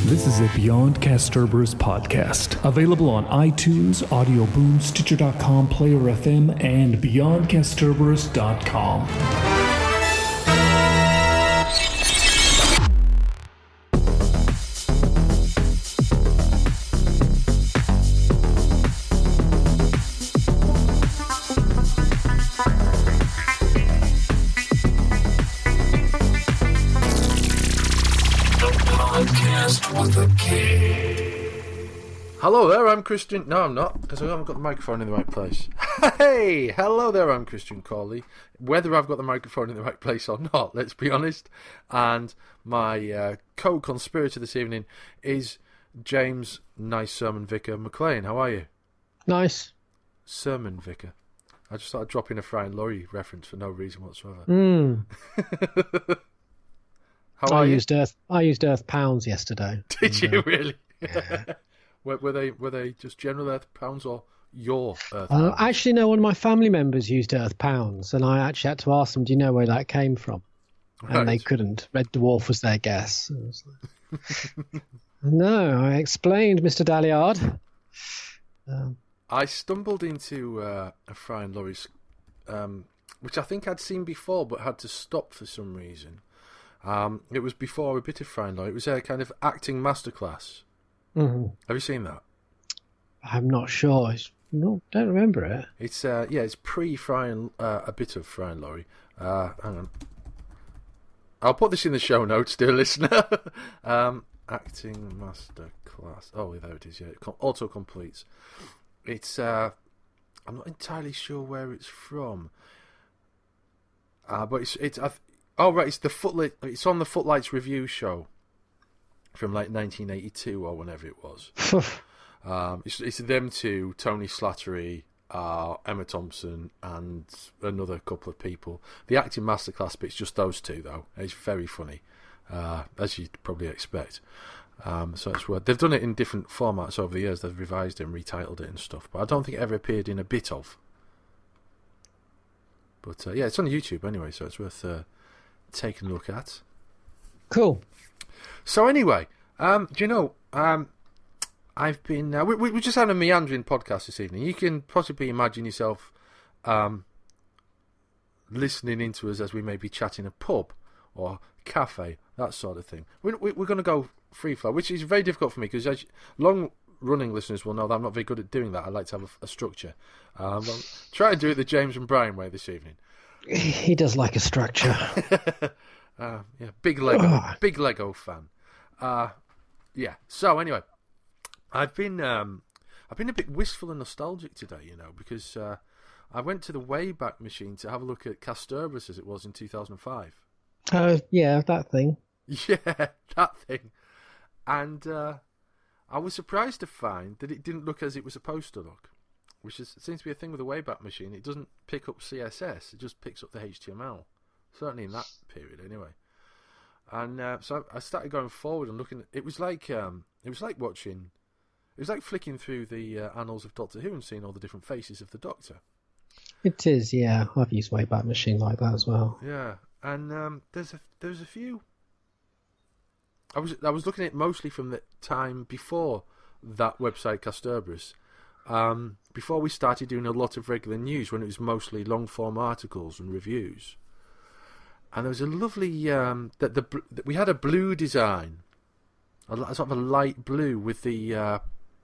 This is a Beyond Castorber's podcast, available on iTunes, Audio Boom, Stitcher.com, Player FM, and BeyondCastorbers.com. Hello there, I'm Christian. No, I'm not, because I haven't got the microphone in the right place. Hey, hello there, I'm Christian Corley. Whether I've got the microphone in the right place or not, let's be honest. And my co-conspirator this evening is James Nice Sermon Vicar McLean. How are you? Nice. Sermon Vicar. I just started dropping a Fry and Laurie reference for no reason whatsoever. How are you? I used Earth pounds yesterday. Did you really? Yeah. Were they just general Earth pounds or your Earth pounds? Actually, no. One of my family members used Earth pounds, and I actually had to ask them, "Do you know where that came from?" Right. And they couldn't. Red Dwarf was their guess. I was like, no, I explained, Mr. Dalliard. I stumbled into a Fry and Laurie's, which I think I'd seen before, but had to stop for some reason. It was before a bit of Fry and Laurie. It was a kind of acting masterclass. Mm-hmm. Have you seen that? I'm not sure. Don't remember it. It's it's pre-Fry and a bit of Fry and Laurie. Hang on, I'll put this in the show notes, dear listener. Acting masterclass. Oh, there it is. Yeah, auto completes. It's I'm not entirely sure where it's from. But it's oh right, it's the Footlight. It's on the Footlights review show from like 1982 or whenever it was. It's them two, Tony Slattery, Emma Thompson, and another couple of people. The acting masterclass bit's just those two though. It's very funny, as you'd probably expect. So it's worth. They've done it in different formats over the years. They've revised it and retitled it and stuff. But I don't think it ever appeared in a bit of. But yeah, it's on YouTube anyway, so it's worth taking a look at. Cool. So anyway, do you know, I've been... we just had a meandering podcast this evening. You can possibly imagine yourself listening into us as we may be chatting a pub or cafe, that sort of thing. We're going to go free flow, which is very difficult for me because as long-running listeners will know that I'm not very good at doing that. I like to have a structure. I'll try and do it the James and Brian way this evening. He does like a structure. Yeah, big Lego fan. Yeah. So anyway, I've been a bit wistful and nostalgic today, you know, because I went to the Wayback Machine to have a look at Castorber's as it was in 2005. Yeah, that thing. Yeah, that thing. And I was surprised to find that it didn't look as it was supposed to look, which seems to be a thing with the Wayback Machine. It doesn't pick up CSS; it just picks up the HTML. Certainly in that period, anyway. And so I started going forward and looking. It was like flicking through the annals of Doctor Who and seeing all the different faces of the Doctor. It is, yeah. I've used Wayback Machine like that as well. Yeah, and there's a few. I was looking at it mostly from the time before that website Castorber's. Before we started doing a lot of regular news, when it was mostly long form articles and reviews. And there was a lovely we had a blue design, a sort of a light blue with the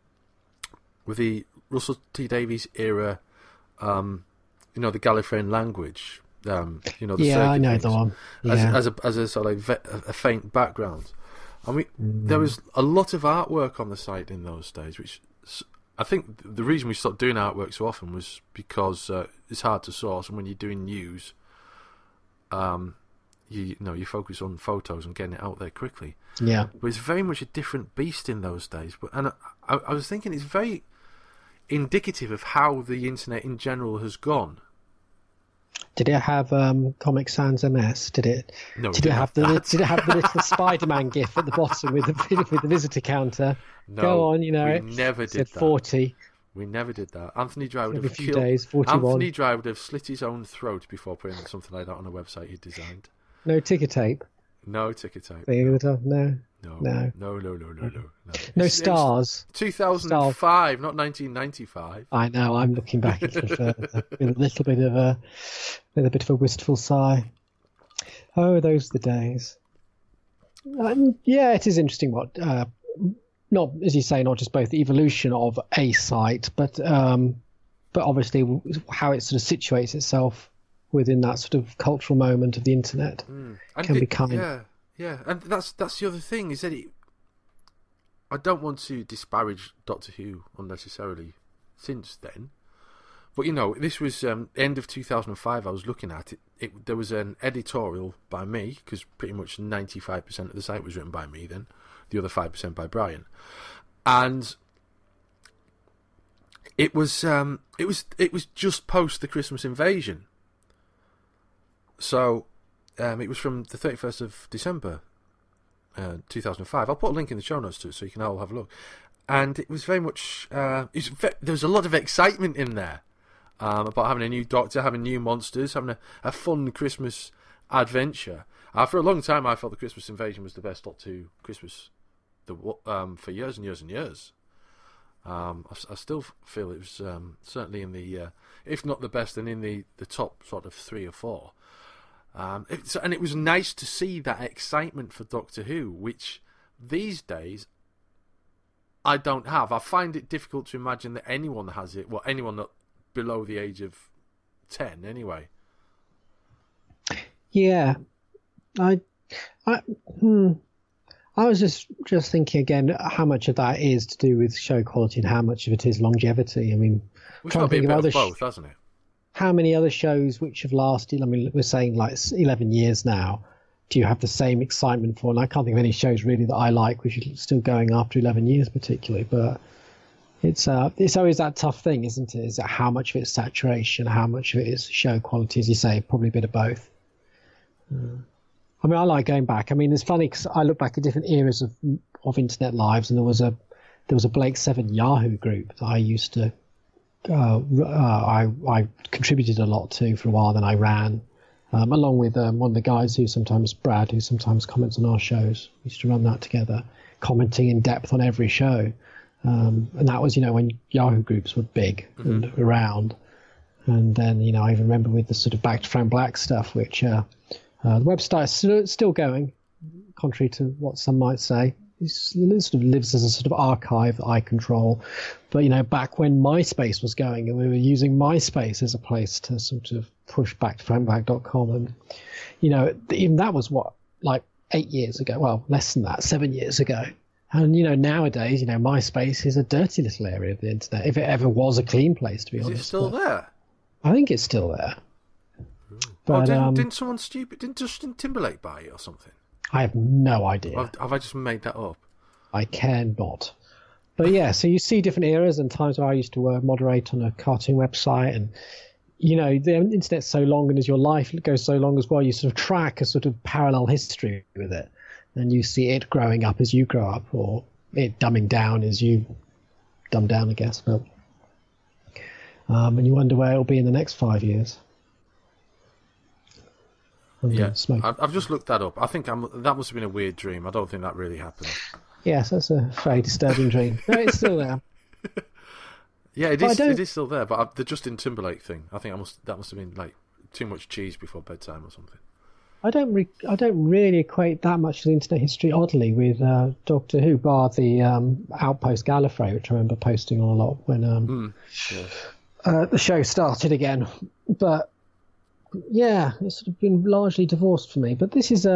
Russell T Davies era, the Gallifreyan language, the I know the one. Yeah. as a sort of a faint background, and there was a lot of artwork on the site in those days, which I think the reason we stopped doing artwork so often was because it's hard to source, and when you're doing news, you focus on photos and getting it out there quickly. Yeah, but it's very much a different beast in those days. And I was thinking it's very indicative of how the internet in general has gone. Did it have Comic Sans MS? Did it? No, did it have the little Spider-Man GIF at the bottom with the visitor counter? No, go on, we never did that. 40. We never did that. Anthony Dry would Every have few killed. days, 41. Anthony Dry would have slit his own throat before putting something like that on a website he'd designed. No ticker tape. No ticker tape. No. No. No It's stars. 2005, not 1995. I know. I'm looking back even further with a bit of a wistful sigh. Oh, those are the days. Yeah, it is interesting what, not as you say, not just both the evolution of a site, but obviously how it sort of situates itself within that sort of cultural moment of the internet can be kind. Yeah, and that's the other thing is that I don't want to disparage Doctor Who unnecessarily since then, but this was end of 2005. I was looking at it. There was an editorial by me because pretty much 95% of the site was written by me. Then the other 5% by Brian, and it was just post the Christmas invasion. So it was from the 31st of December 2005. I'll put a link in the show notes to it so you can all have a look. And it was very much... there was a lot of excitement in there about having a new Doctor, having new monsters, having a fun Christmas adventure. For a long time, I felt the Christmas Invasion was the best Doctor Who Christmas for years and years and years. I still feel it was certainly in the... if not the best, then in the top sort of 3 or 4. And it was nice to see that excitement for Doctor Who, which these days I don't have. I find it difficult to imagine that anyone has it. Well, anyone not below the age of 10, anyway. Yeah, I was just thinking again how much of that is to do with show quality and how much of it is longevity. I mean, it's got to be a bit of both, hasn't it? How many other shows which have lasted, I mean, we're saying like 11 years now, do you have the same excitement for? And I can't think of any shows really that I like which are still going after 11 years particularly, but it's always that tough thing, isn't it? Is that how much of it is saturation, how much of it is show quality, as you say, probably a bit of both. I mean, I like going back. I mean, it's funny because I look back at different eras of internet lives, and there was a Blake 7 Yahoo group that I used to I contributed a lot to for a while. Then I ran along with one of the guys Brad, who sometimes comments on our shows. We used to run that together, commenting in depth on every show. And that was, when Yahoo groups were big and around. And then, I even remember with the sort of Back to Frank Black stuff, which the website is still going, contrary to what some might say. It sort of lives as a sort of archive that I control. But, back when MySpace was going and we were using MySpace as a place to sort of push back to frankblack.com. And, even that was like 8 years ago. Well, less than that, 7 years ago. And, nowadays, MySpace is a dirty little area of the internet, if it ever was a clean place, to be honest. Is it still there? I think it's still there. But, didn't someone stupid, didn't Justin Timberlake buy it or something? I have no idea. Have I just made that up? I cannot. But yeah, so you see different eras and times where I used to moderate on a cartoon website, and the internet's so long, and as your life goes so long as well, you sort of track a sort of parallel history with it, and you see it growing up as you grow up, or it dumbing down as you dumb down, I guess. But and you wonder where it'll be in the next 5 years. Yeah, I've just looked that up. I think that must have been a weird dream. I don't think that really happened. Yes, that's a very disturbing dream. No, it's still there. Yeah, it is still there. But the Justin Timberlake thing, I think that must have been like too much cheese before bedtime or something. I don't really equate that much to the internet history, oddly, with Doctor Who, bar the Outpost Gallifrey, which I remember posting on a lot when the show started again. But yeah, it's sort of been largely divorced for me. But this is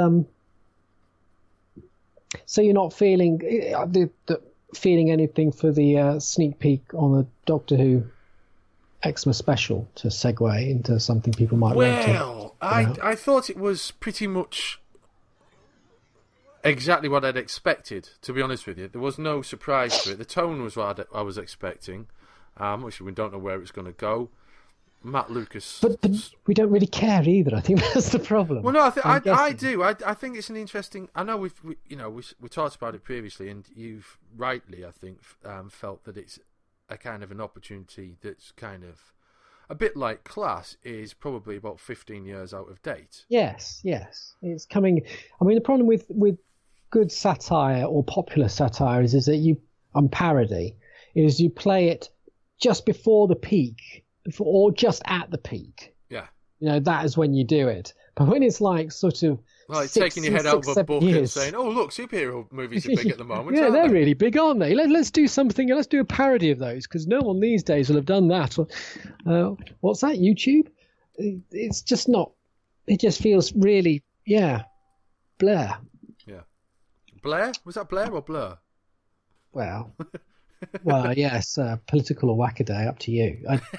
so you're not feeling feeling anything for the sneak peek on the Doctor Who Xmas special, to segue into something people might want to. Well, I thought it was pretty much exactly what I'd expected, to be honest with you. There was no surprise to it. The tone was what I was expecting, which we don't know where it's going to go. Matt Lucas... But we don't really care either. I think that's the problem. Well, no, I do. I think it's an interesting... I know we talked about it previously, and you've rightly, I think, felt that it's a kind of an opportunity that's kind of a bit like Class, is probably about 15 years out of date. Yes. It's coming... I mean, the problem with good satire or popular satire is that you, on parody, is you play it just before the peak or just at the peak. Yeah. That is when you do it. But when it's like sort of like taking your head out of a book and saying, "Oh, look, superhero movies are big at the moment." Yeah, they're really big, aren't they? Let's do something. Let's do a parody of those because no one these days will have done that. What's that? YouTube? It's just not. It just feels really, Blair. Yeah, Blair? Was that Blair or Blur? Well, yes, political or wackaday, up to you.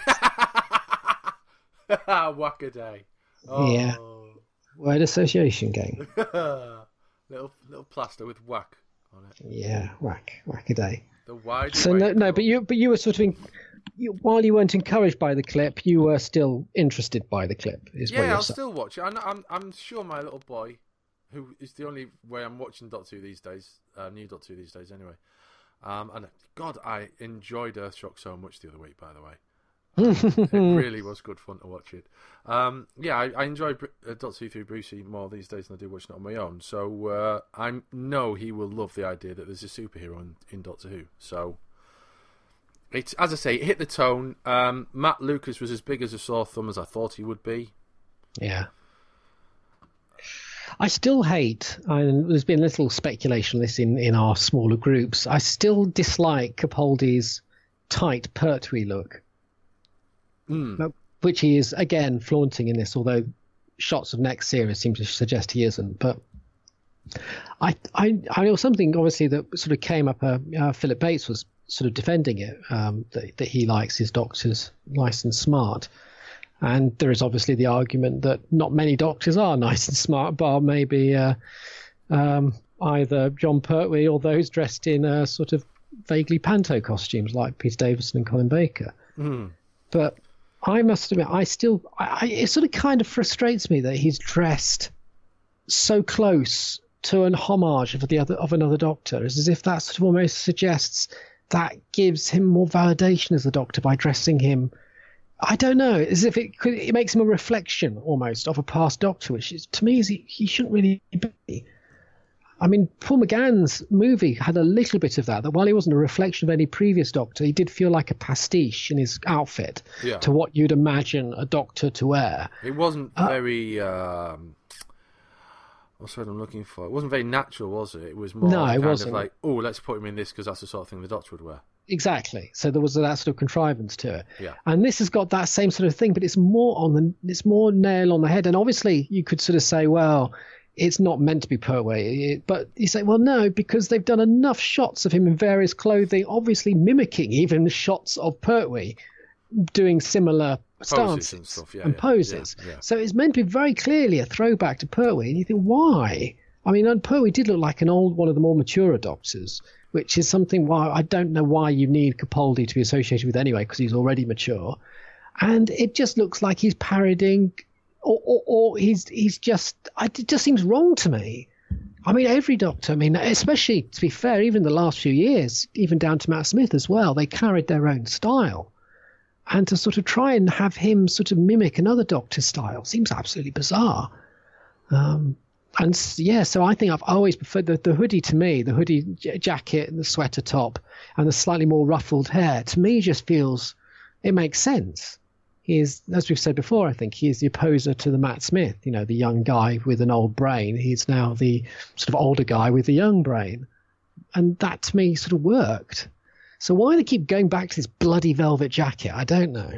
Wackaday. Oh. Yeah. Word association game. little plaster with whack on it. Yeah, wackaday. The wide. So no, but you were sort of while you weren't encouraged by the clip, you were still interested by the clip. I'll still watch it. I'm sure my little boy, who is the only way I'm watching Doctor Who these days, new Doctor Who these days anyway. And God, I enjoyed Earthshock so much the other week, by the way. It really was good fun to watch it. I enjoy Doctor Who through Brucey more these days than I do watching it on my own. So I know he will love the idea that there's a superhero in Doctor Who. So it's, as I say, it hit the tone. Matt Lucas was as big as a sore thumb as I thought he would be. Yeah. I still hate, and there's been little speculation on this in our smaller groups, I still dislike Capaldi's tight Pertwee look. Which he is again flaunting in this, although shots of next series seem to suggest he isn't. But I know something obviously that sort of came up. Philip Bates was sort of defending it, that he likes his doctors nice and smart, and there is obviously the argument that not many doctors are nice and smart, bar maybe either John Pertwee or those dressed in sort of vaguely panto costumes like Peter Davison and Colin Baker. But I must admit, it sort of kind of frustrates me that he's dressed so close to an homage of another Doctor. It's as if that sort of almost suggests that gives him more validation as the Doctor by dressing him. I don't know, as if it makes him a reflection almost of a past Doctor, which is, to me, he shouldn't really be. I mean, Paul McGann's movie had a little bit of that while he wasn't a reflection of any previous Doctor, he did feel like a pastiche in his outfit to what you'd imagine a Doctor to wear. It wasn't very... what's what I'm looking for? It wasn't very natural, was it? It was more kind of like, oh, let's put him in this because that's the sort of thing the Doctor would wear. Exactly. So there was that sort of contrivance to it. Yeah. And this has got that same sort of thing, but it's more nail on the head. And obviously you could sort of say, well, it's not meant to be Pertwee, but you say, well, no, because they've done enough shots of him in various clothing, obviously mimicking even the shots of Pertwee, doing similar stances and poses. Yeah. So it's meant to be very clearly a throwback to Pertwee, and you think, why? I mean, Pertwee did look like one of the more mature Doctors, which is something why I don't know why you need Capaldi to be associated with anyway, because he's already mature, and it just looks like he's parodying. Or it just seems wrong to me. I mean, every Doctor, especially, to be fair, even the last few years, even down to Matt Smith as well, they carried their own style. And to sort of try and have him sort of mimic another Doctor's style seems absolutely bizarre. So I think I've always preferred the hoodie to me, the hoodie jacket and the sweater top and the slightly more ruffled hair, to me just feels, it makes sense. He is, as we've said before, I think he is the opposer to the Matt Smith, the young guy with an old brain. He's now the sort of older guy with the young brain. And that to me sort of worked. So why they keep going back to this bloody velvet jacket, I don't know.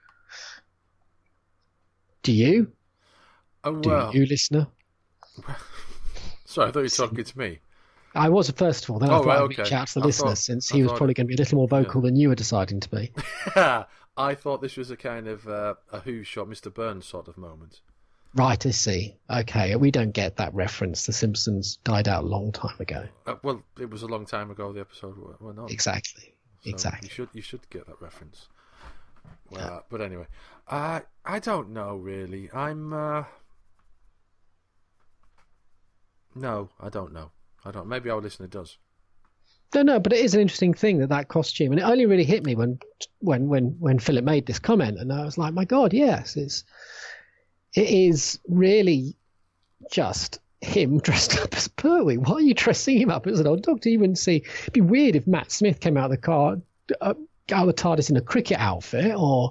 Do you? Do you, listener? Sorry, I thought you were talking to me. I was first of all, then I thought I'd reach out to the listener since he was probably going to be a little more vocal than you were deciding to be. I thought this was a kind of a Who Shot Mr. Burns sort of moment. Right, I see. Okay, we don't get that reference. The Simpsons died out a long time ago. Well, it was a long time ago, the episode went on. Exactly. So exactly. You should get that reference. Well, but anyway, I don't know, really. No, I don't know. Maybe our listener does. No, but it is an interesting thing that costume, and it only really hit me when Philip made this comment, and I was like, my God, yes, it is really just him dressed up as Pertwee. Why are you dressing him up as an old doctor? You wouldn't see. It'd be weird if Matt Smith came out of the car, out of the TARDIS in a cricket outfit, or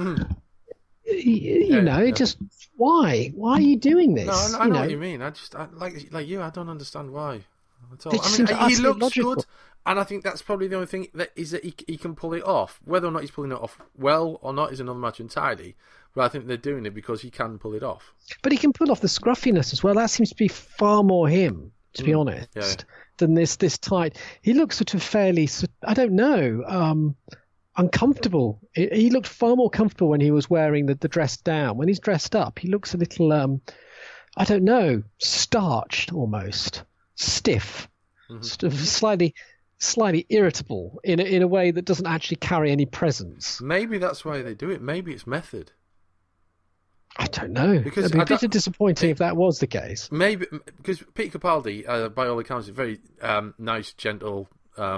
you know, just why? Why are you doing this? No, I know what you mean. I like you. I don't understand why at all. I mean, he looks good, and I think that's probably the only thing that is that he can pull it off. Whether or not he's pulling it off well or not is another matter entirely. But I think they're doing it because he can pull it off. But he can pull off the scruffiness as well. That seems to be far more him, to be honest, than this tight. He looks sort of fairly, I don't know, uncomfortable. He looked far more comfortable when he was wearing the dress down. When he's dressed up, he looks a little, I don't know, starched almost, stiff, sort of slightly irritable in a way that doesn't actually carry any presence. Maybe that's why they do it. Maybe it's method. I don't know. Because it'd be a bit disappointing if that was the case. Maybe because Peter Capaldi, by all accounts, is a very nice, gentle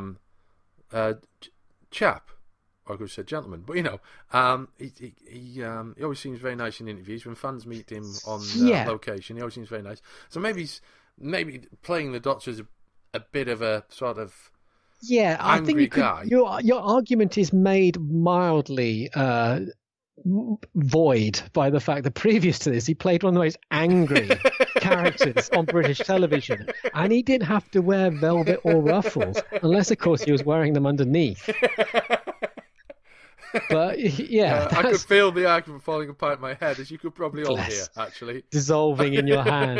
chap. I could have said gentleman, but you know, he always seems very nice in interviews. When fans meet him on location, he always seems very nice. So maybe playing the Doctor is a bit of a sort of I think you could, guy. Your argument is made mildly void by the fact that previous to this he played one of the most angry characters on British television, and he didn't have to wear velvet or ruffles unless of course he was wearing them underneath. But I could feel the argument falling apart in my head, as you could probably all hear, actually dissolving in your hands,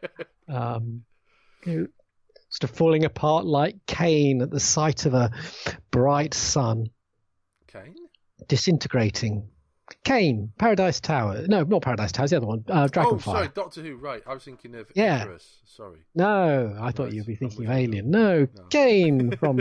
sort of falling apart like Kane at the sight of a bright sun. Kane? Disintegrating. Kane, Paradise Tower. No, not Paradise Tower, the other one. Dragonfire. Oh, sorry, Doctor Who, right. I was thinking of Icarus. Sorry. No, I thought you'd be thinking of Alien. No, Kane from...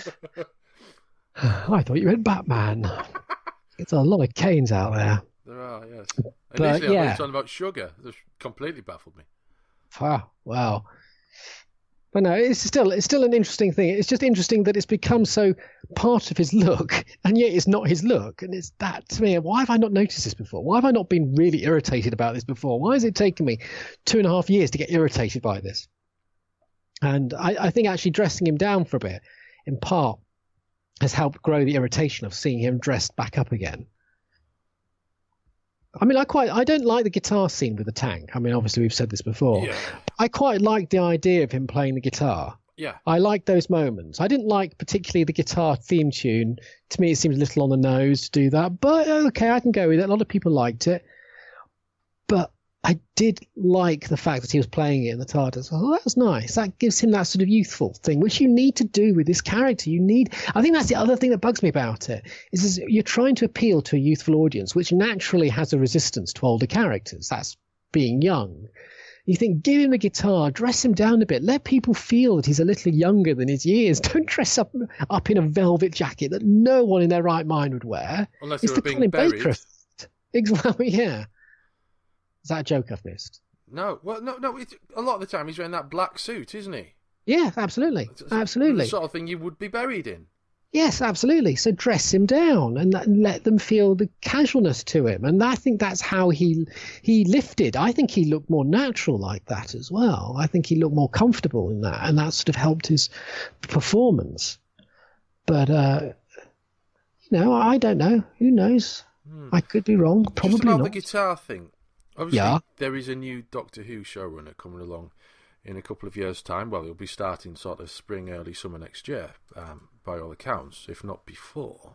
I thought you meant Batman. There's a lot of Kanes out there. There are, yes. Initially, I was talking about Sugar. That completely baffled me. Wow. But no, it's still an interesting thing. It's just interesting that it's become so part of his look, and yet it's not his look. And it's that to me. Why have I not noticed this before? Why have I not been really irritated about this before? Why has it taken me 2.5 years to get irritated by this? And I think actually dressing him down for a bit, in part, has helped grow the irritation of seeing him dressed back up again. I mean, I don't like the guitar scene with the tank. I mean, obviously we've said this before. Yeah. I quite like the idea of him playing the guitar. Yeah. I like those moments. I didn't like particularly the guitar theme tune. To me, it seems a little on the nose to do that. But okay, I can go with it. A lot of people liked it. But I did like the fact that he was playing it in the TARDIS. Oh, that was nice. That gives him that sort of youthful thing, which you need to do with this character. I think that's the other thing that bugs me about it, is you're trying to appeal to a youthful audience, which naturally has a resistance to older characters. That's being young. You think, give him a guitar, dress him down a bit, let people feel that he's a little younger than his years. Don't dress up in a velvet jacket that no one in their right mind would wear. Unless they were being buried. Exactly, yeah. Is that a joke I've missed? No. Well, no. A lot of the time he's wearing that black suit, isn't he? Yeah, absolutely. Absolutely. The sort of thing you would be buried in. Yes, absolutely. So dress him down and let them feel the casualness to him. And I think that's how he lifted. I think he looked more natural like that as well. I think he looked more comfortable in that. And that sort of helped his performance. But, I don't know. Who knows? I could be wrong. Probably just about not. The guitar thing. Obviously, there is a new Doctor Who showrunner coming along in a couple of years' time. Well, he'll be starting sort of spring, early summer next year, by all accounts, if not before.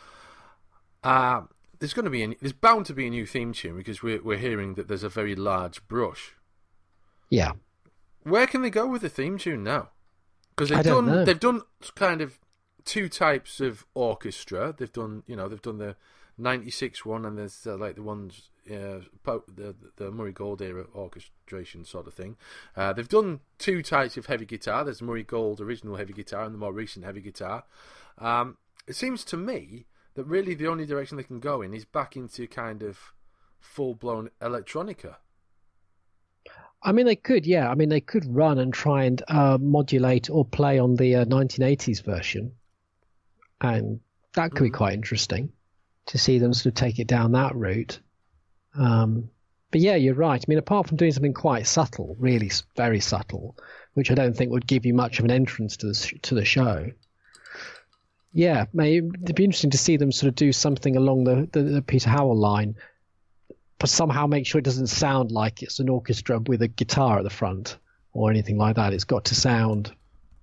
There's bound to be a new theme tune because we're hearing that there's a very large brush. Yeah. Where can they go with the theme tune now? Because they've done kind of two types of orchestra. They've done the 96 one, and there's like the ones the Murray Gold era orchestration sort of thing. They've done two types of heavy guitar. There's Murray Gold original heavy guitar and the more recent heavy guitar. It seems to me that really the only direction they can go in is back into kind of full-blown electronica. I mean, they could, yeah. I mean, they could run and try and modulate or play on the 1980s version. And that could be quite interesting to see them sort of take it down that route. But yeah, you're right. I mean, apart from doing something quite subtle, really very subtle, which I don't think would give you much of an entrance to the show. Yeah, it'd be interesting to see them sort of do something along the Peter Howell line, but somehow make sure it doesn't sound like it's an orchestra with a guitar at the front or anything like that. It's got to sound,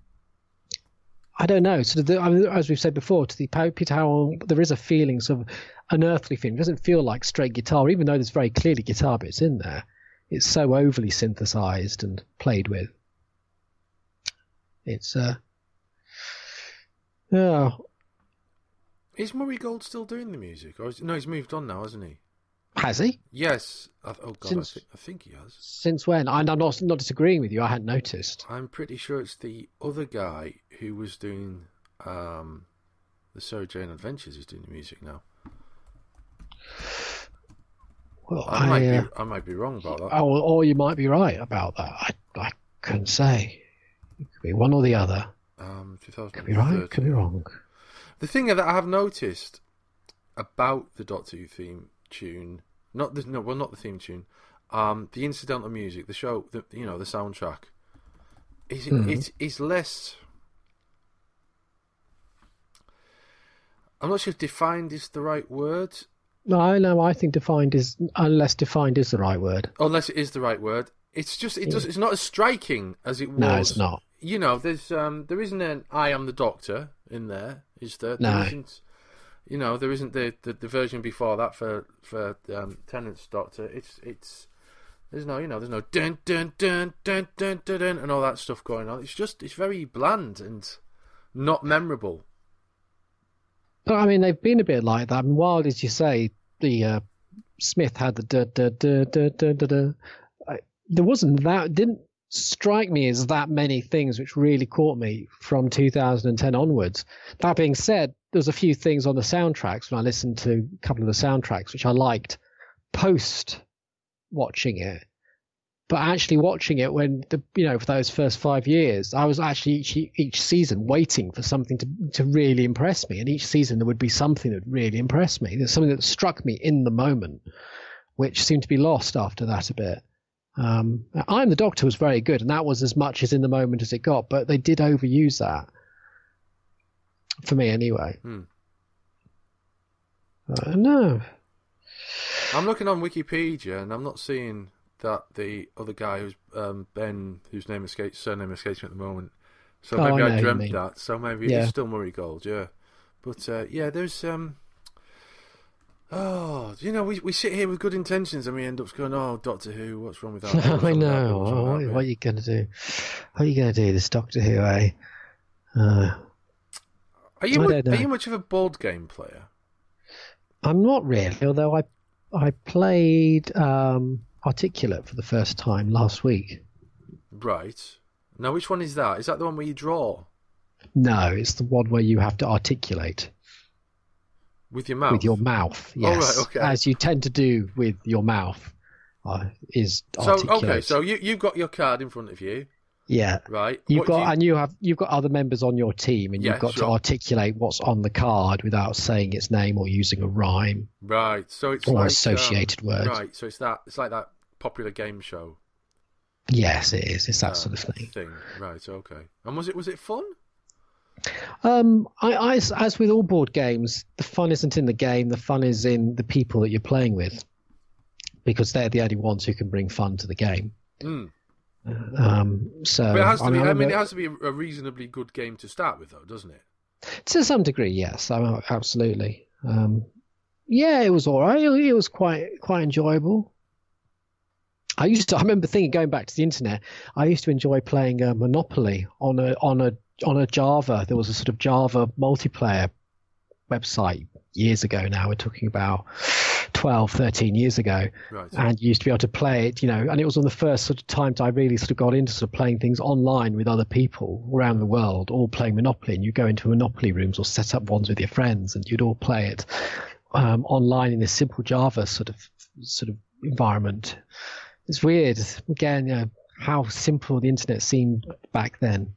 I don't know, sort of as we've said before, to the Peter Howell, there is a feeling, sort of an earthly feeling. It doesn't feel like straight guitar, even though there's very clearly guitar bits in there. It's so overly synthesized and played with. It's yeah. Is Murray Gold still doing the music, or no? He's moved on now, hasn't he? Has he? Yes. I think he has. Since when? I'm not disagreeing with you. I hadn't noticed. I'm pretty sure it's the other guy who was doing the Sarah Jane Adventures who's doing the music now. Well, I might be wrong about that. Or you might be right about that. I couldn't say. It could be one or the other. Could be right, could be wrong. The thing that I have noticed about the Doctor Who theme tune, not the theme tune, the incidental music, the show, the soundtrack, is less. I'm not sure if defined is the right word. No, I think unless defined is the right word. Unless it is the right word. It's just it's not as striking as it was. No, it's not. There isn't an "I am the Doctor" in there, is there? No. There isn't the version before that for Tennant's Doctor. There's no dun dun dun dun dun dun dun and all that stuff going on. It's very bland and not memorable. But I mean, they've been a bit like that. I mean, wild as you say, the Smith had the da da da da da da da. There wasn't that. Didn't strike me as that many things which really caught me from 2010 onwards. That being said, there's a few things on the soundtracks when I listened to a couple of the soundtracks which I liked post watching it, but actually watching it when for those first 5 years, I was actually each season waiting for something to really impress me, and each season there would be something that really impressed me. There's something that struck me in the moment, which seemed to be lost after that a bit. I'm the Doctor was very good, and that was as much as in the moment as it got, but they did overuse that. For me, anyway. No. I'm looking on Wikipedia, and I'm not seeing that the other guy who's Ben, whose surname escapes me at the moment. So maybe I dreamt that. So maybe it's still Murray Gold, yeah. But there's we sit here with good intentions and we end up going, oh, Doctor Who, what's wrong with that? I know. What are you going to do? What are you going to do, this Doctor Who, eh? Are you much of a board game player? I'm not really, although I played Articulate for the first time last week. Right. Now, which one is that? Is that the one where you draw? No, it's the one where you have to articulate. With your mouth? With your mouth, yes. Oh, right, okay. As you tend to do with your mouth, is articulate. So you've got your card in front of you. Yeah. Right. You've got other members on your team, and you've got to articulate what's on the card without saying its name or using a rhyme. Right. So it's or associated words. Right. So it's like that popular game show. Yes, it is. It's that sort of thing. Right. Okay. And was it fun? As with all board games, the fun isn't in the game. The fun is in the people that you're playing with, because they're the only ones who can bring fun to the game. So but it has to be. It has to be a reasonably good game to start with, though, doesn't it? To some degree, yes. Absolutely. It was all right. It was quite enjoyable. I remember thinking, going back to the internet, I used to enjoy playing Monopoly on a Java. There was a sort of Java multiplayer website years ago now. We're talking about 12, 13 years ago. Right. And you used to be able to play it, and it was one of the first sort of times I really sort of got into sort of playing things online with other people around the world, all playing Monopoly. And you go into Monopoly rooms or set up ones with your friends, and you'd all play it online in this simple Java sort of environment. It's weird, again, how simple the internet seemed back then,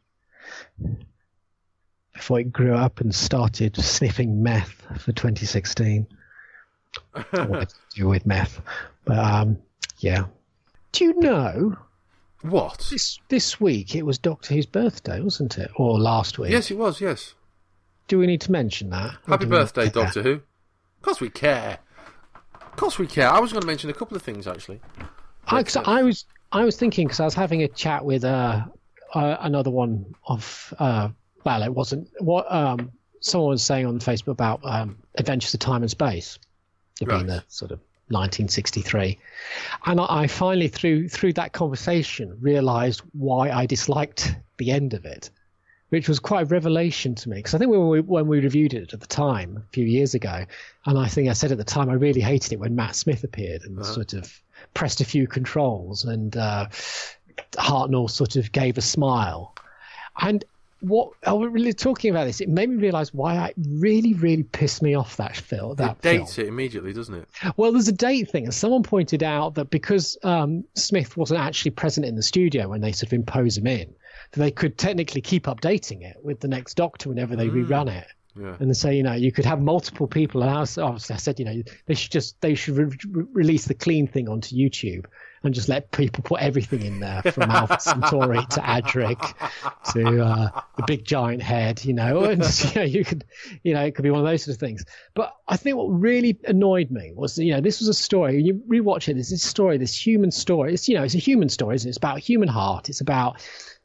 before it grew up and started sniffing meth for 2016. What to do with meth. But Yeah. Do you know? What? This week it was Doctor Who's birthday, wasn't it? Or last week? Yes, it was, yes. Do we need to mention that? Happy birthday, Doctor Who. Of course we care. Of course we care. I was going to mention a couple of things, actually. I was thinking, because I was having a chat with another one of... well, it wasn't... what someone was saying on Facebook about Adventures of Time and Space. It being the sort of 1963. And I finally, through that conversation, realised why I disliked the end of it, which was quite a revelation to me. Because I think when we reviewed it at the time, a few years ago, and I think I said at the time I really hated it when Matt Smith appeared and sort of pressed a few controls, and Hartnell sort of gave a smile. And what I was really talking about this, it made me realise why it really, really pissed me off that film. It dates it immediately, doesn't it? Well, there's a date thing, and someone pointed out that because Smith wasn't actually present in the studio when they sort of impose him in, that they could technically keep updating it with the next Doctor whenever they rerun it. Yeah. And say, you could have multiple people. And I said, they should release the clean thing onto YouTube and just let people put everything in there, from Alpha Centauri to Adric to the big giant head, and you could, it could be one of those sort of things. But I think what really annoyed me was, this was a story. You rewatch it. This story, this human story. It's a human story, isn't it? It's about human heart. It's about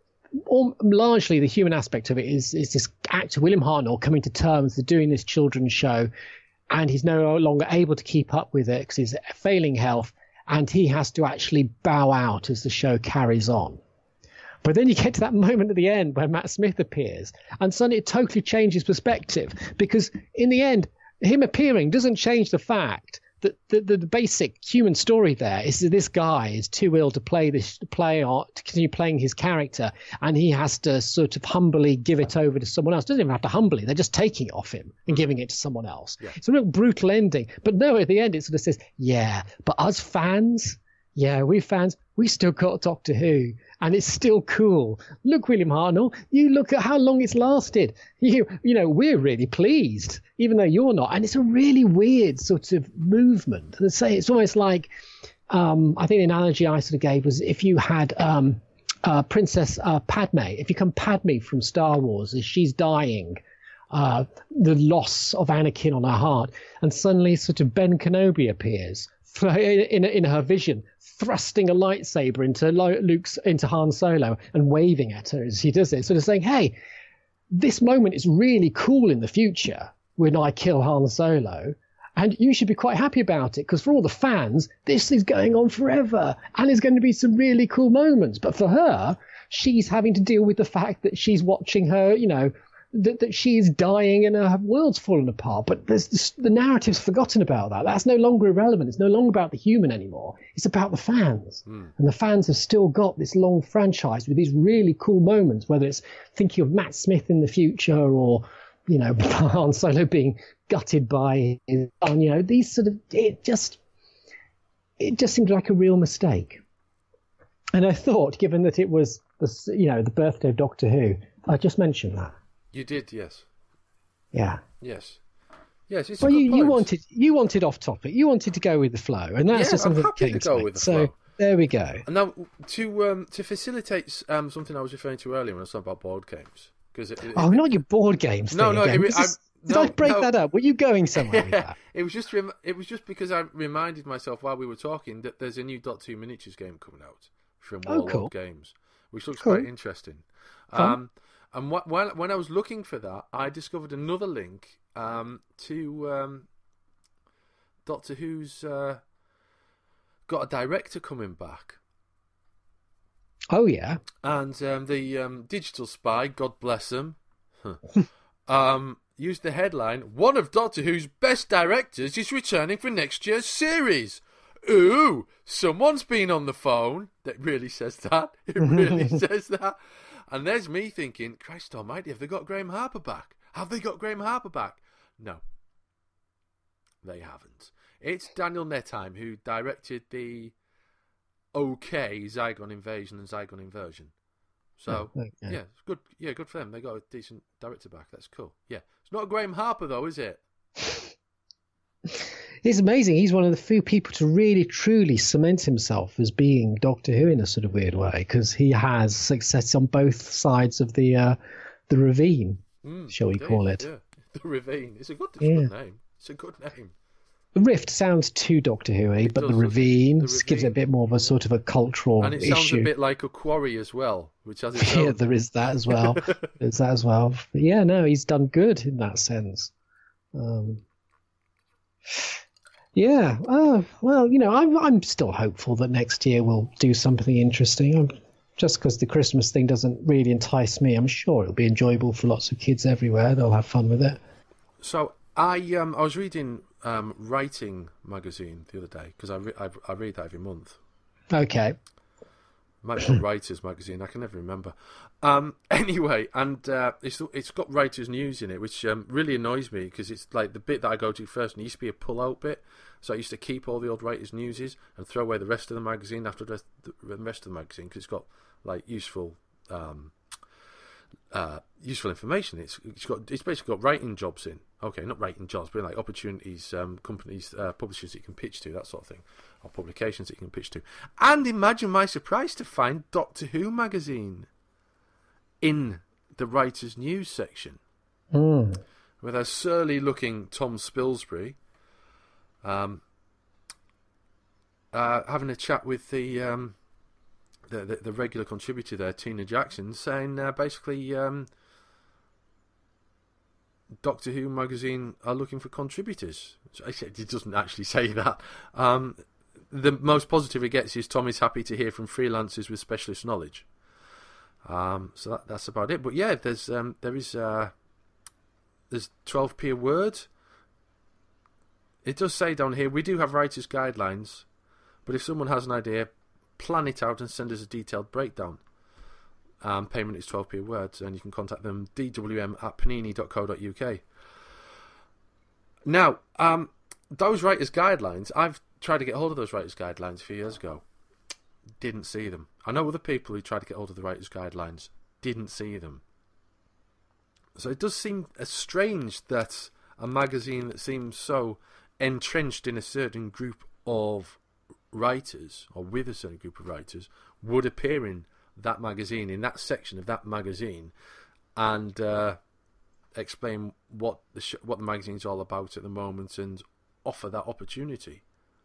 largely the human aspect of it is this actor William Hartnell coming to terms with doing this children's show, and he's no longer able to keep up with it because he's failing health, and he has to actually bow out as the show carries on. But then you get to that moment at the end where Matt Smith appears, and suddenly it totally changes perspective, because in the end, him appearing doesn't change the fact that the basic human story there is that this guy is too ill to continue playing his character, and he has to sort of humbly give it over to someone else. Doesn't even have to humbly; they're just taking it off him and giving it to someone else. Yeah. It's a real brutal ending. But no, at the end it sort of says, "Yeah, but us fans, we fans, we still got Doctor Who, and it's still cool. Look, William Hartnell, you look at how long it's lasted. We're really pleased, even though you're not." And it's a really weird sort of movement. Let's say it's almost like, I think the analogy I sort of gave was if you had Princess Padme, if you come Padme from Star Wars as she's dying, the loss of Anakin on her heart, and suddenly sort of Ben Kenobi appears in her vision, thrusting a lightsaber into Han Solo and waving at her as he does it, sort of saying, "Hey, this moment is really cool in the future when I kill Han Solo, and you should be quite happy about it, because for all the fans, this is going on forever, and there's going to be some really cool moments. But for her, she's having to deal with the fact that she's watching her, that she's dying and her world's falling apart. But the narrative's forgotten about that. That's no longer irrelevant. It's no longer about the human anymore. It's about the fans. And the fans have still got this long franchise with these really cool moments, whether it's thinking of Matt Smith in the future or, Han Solo being gutted by his son. These sort of, it just seemed like a real mistake. And I thought, given that it was the birthday of Doctor Who, I just mentioned that. You did, yes. Yeah. Yes. Yes. It's well, you wanted off topic. You wanted to go with the flow, and that's just something that came to me. With the flow. So there we go. And now to facilitate something I was referring to earlier when I was talking about board games, not your board games. Did I break that up? Were you going somewhere with that? It was just because I reminded myself while we were talking that there's a new Doctor Who miniatures game coming out from Warlord Games, which looks quite interesting. And when I was looking for that, I discovered another link to Doctor Who's got a director coming back. Oh, yeah. And the Digital Spy, God bless him, used the headline, "One of Doctor Who's best directors is returning for next year's series." Ooh, someone's been on the phone. That really says that. It really says that. And there's me thinking, Christ almighty, have they got Graham Harper back? Have they got Graham Harper back? No, they haven't. It's Daniel Nettheim who directed the Zygon Invasion and Zygon Inversion. So, yeah, it's good. Yeah, good for them. They got a decent director back. That's cool. Yeah. It's not Graham Harper, though, is it? It's amazing. He's one of the few people to really, truly cement himself as being Doctor Who in a sort of weird way, because he has success on both sides of the ravine, shall we call it? Yeah, the ravine. It's a good name. It's a good name. The Rift sounds too Doctor Who-y, but the ravine gives it a bit more of a sort of a cultural issue. And it sounds a bit like a quarry as well, which has its own. Yeah, there is that as well. There's that as well. But yeah, no, he's done good in that sense. Yeah. Well, I'm still hopeful that next year we'll do something interesting. Just because the Christmas thing doesn't really entice me, I'm sure it'll be enjoyable for lots of kids everywhere. They'll have fun with it. So I was reading Writing magazine the other day, because I read that every month. Okay. Might be Writers magazine. I can never remember. Anyway, and it's got Writers News in it, which really annoys me, because it's like the bit that I go to first, and it used to be a pull-out bit. So I used to keep all the old Writers Newses and throw away the rest of the magazine after the rest of the magazine, because it's got like useful information. It's basically got writing jobs in. Okay, not writing jobs, but like opportunities, companies, publishers that you can pitch to, that sort of thing, or publications that you can pitch to. And imagine my surprise to find Doctor Who magazine in the Writers' News section, with a surly-looking Tom Spilsbury having a chat with the regular contributor there, Tina Jackson, saying basically Doctor Who magazine are looking for contributors. It doesn't actually say that. The most positive it gets is Tom is happy to hear from freelancers with specialist knowledge. So that's about it. But yeah, there's 12p a word. It does say down here, we do have writers' guidelines, but if someone has an idea, plan it out and send us a detailed breakdown. Payment is 12p a word, and you can contact them, dwm@panini.co.uk. Now, those writers' guidelines, I've tried to get hold of those writers' guidelines a few years ago. Didn't see them. I know other people who tried to get hold of the writers' guidelines. Didn't see them. So it does seem strange that a magazine that seems so entrenched in a certain group of writers, or with a certain group of writers, would appear in that magazine, in that section of that magazine, and explain what the magazine's all about at the moment and offer that opportunity.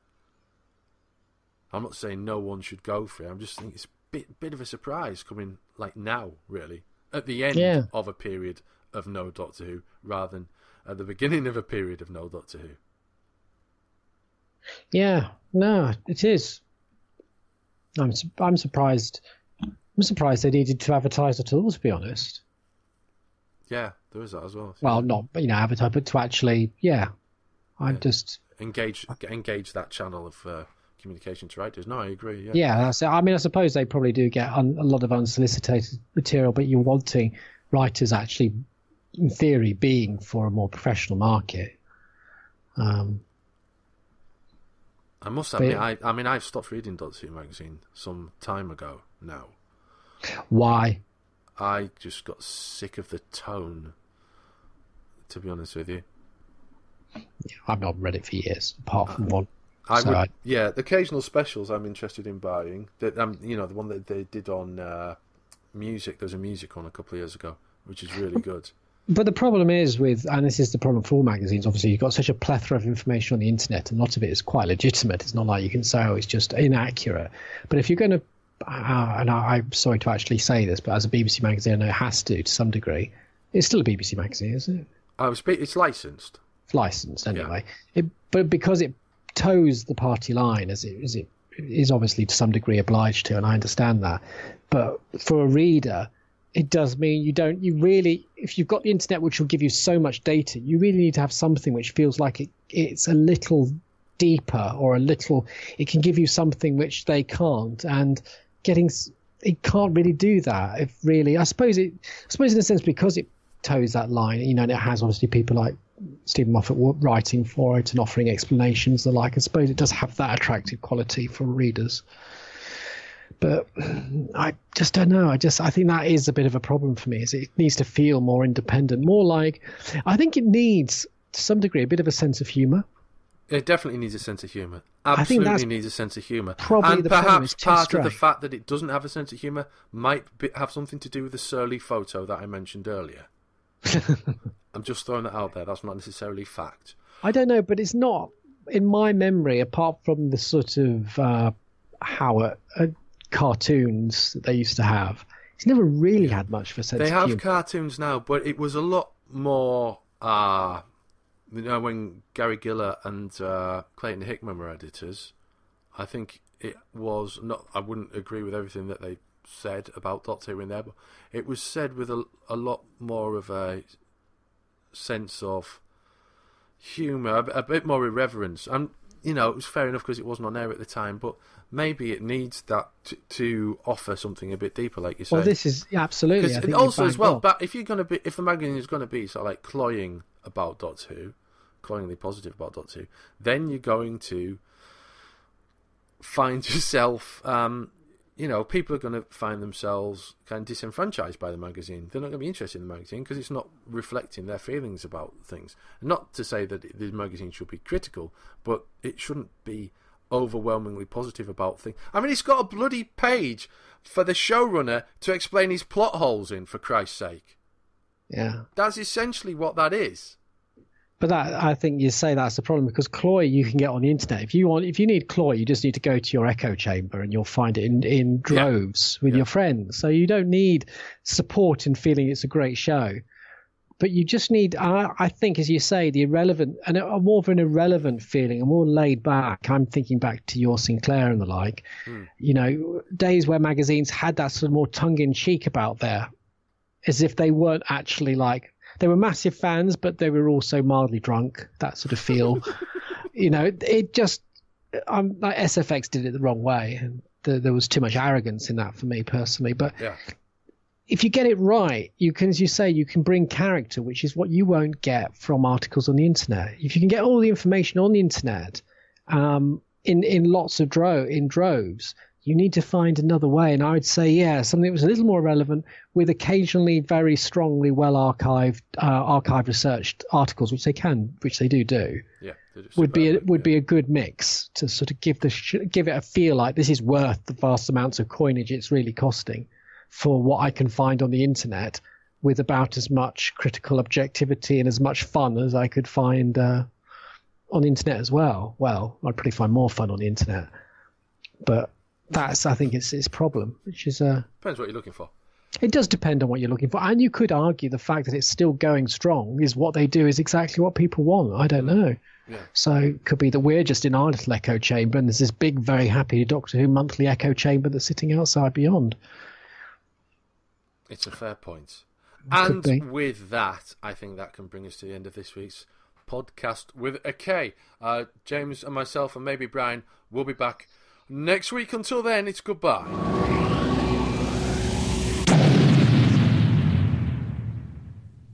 I'm not saying no one should go for it. I'm just thinking it's a bit of a surprise coming like now, really, at the end of a period of no Doctor Who, rather than at the beginning of a period of no Doctor Who. Yeah, no, it is. I'm surprised. I'm surprised they needed to advertise at all, to be honest. Yeah, there is that as well. Well, not advertise, but to actually, just engage that channel of communication to writers. No, I agree. Yeah, that's it. I mean, I suppose they probably do get a lot of unsolicited material, but you're wanting writers actually, in theory, being for a more professional market. I must admit, I've stopped reading Doctor Who magazine some time ago now. Why? I just got sick of the tone, to be honest with you. Yeah, I've not read it for years, apart from one. The occasional specials I'm interested in buying. The one that they did on music. There was a music one a couple of years ago, which is really good. But the problem is and this is the problem for all magazines, obviously, you've got such a plethora of information on the internet, and a lot of it is quite legitimate. It's not like you can say, it's just inaccurate. But if you're going to, and I'm sorry to actually say this, but as a BBC magazine, I know it has to some degree. It's still a BBC magazine, isn't it? It's licensed. It's licensed, anyway. Yeah. But because it toes the party line, as it is obviously to some degree obliged to, and I understand that. But for a reader, it does mean if you've got the internet, which will give you so much data, you really need to have something which feels like it's a little deeper, or it can give you something which they can't, and it can't really do that. I suppose in a sense, because it toes that line, and it has obviously people like Stephen Moffat writing for it and offering explanations and the like. I suppose it does have that attractive quality for readers. But I just don't know. I think that is a bit of a problem for me. Is it needs to feel more independent, more like, I think it needs to some degree a bit of a sense of humour. It definitely needs a sense of humour. I think Absolutely needs a sense of humour. Probably And the problem is perhaps too part straight. of the fact that it doesn't have a sense of humour might have something to do with the surly photo that I mentioned earlier. I'm just throwing that out there. That's not necessarily fact. I don't know, but it's not, in my memory, apart from the sort of Howard cartoons that they used to have, it's never really had much of a sense They of have humour. cartoons now, but it was a lot more... when Gary Giller and Clayton Hickman were editors, I think it was not... I wouldn't agree with everything that they said about Doctor Who in there, but it was said with a lot more of a sense of humour, a bit more irreverence. And, it was fair enough because it wasn't on air at the time, but maybe it needs that to offer something a bit deeper, like you said. Well, this is absolutely. I think also, as well, on. but if the magazine is going to be sort of like cloying about Doctor Who, cloyingly positive about Doctor Who, then you're going to find yourself, people are going to find themselves kind of disenfranchised by the magazine. They're not going to be interested in the magazine because it's not reflecting their feelings about things. And not to say that the magazine should be critical, but it shouldn't be overwhelmingly positive about things. I mean, it's got a bloody page for the showrunner to explain his plot holes in, for Christ's sake. Yeah. That's essentially what that is. But that, I think you say that's the problem, because Cloy you can get on the internet. If you need Cloy, you just need to go to your echo chamber and you'll find it in droves with your friends. So you don't need support in feeling it's a great show. But you just need, I think, as you say, the irrelevant, and a more of an irrelevant feeling, a more laid back. I'm thinking back to your Sinclair and the like. Days where magazines had that sort of more tongue-in-cheek about there, as if they weren't actually like, they were massive fans, but they were also mildly drunk, that sort of feel. It just, like SFX did it the wrong way. And there was too much arrogance in that for me personally. But if you get it right, you can, as you say, you can bring character, which is what you won't get from articles on the internet. If you can get all the information on the internet in lots of droves, you need to find another way. And I would say, something that was a little more relevant, with occasionally very strongly well archived researched articles, which they do. Yeah, would be a good mix to sort of give it a feel like this is worth the vast amounts of coinage it's really costing for what I can find on the internet, with about as much critical objectivity and as much fun as I could find on the internet as well. Well, I'd probably find more fun on the internet, but that's, I think, it's problem, which is depends what you're looking for. It does depend on what you're looking for, and you could argue the fact that it's still going strong is what they do is exactly what people want. I don't know. Yeah. So it could be that we're just in our little echo chamber, and there's this big, very happy Doctor Who monthly echo chamber that's sitting outside beyond. It's a fair point. And with that, I think that can bring us to the end of this week's podcast with a K. James and myself and maybe Brian will be back next week. Until then, it's goodbye.